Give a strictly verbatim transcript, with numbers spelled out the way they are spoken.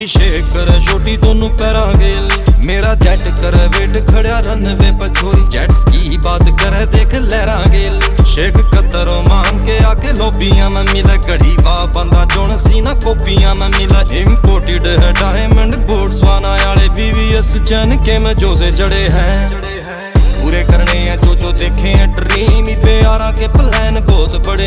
shake करे छोटी दोनों पैरा गेल मेरा जेट करे वेट खड़ा रनवे पर छोरी जेट की बात करे देख लहरा गेल शेख कतरो मान के आके लोबियां में मिला घड़ी वाह बंदा जोन सीना कोपियां में मिला इम्पोर्टेड है डायमंड बोट्सवाना वाले वीवीएस चैन के में जो से जड़े हैं पूरे करने हैं जो जो देखे हैं ड्रीम ही प्यारा के प्लान बहुत बड़े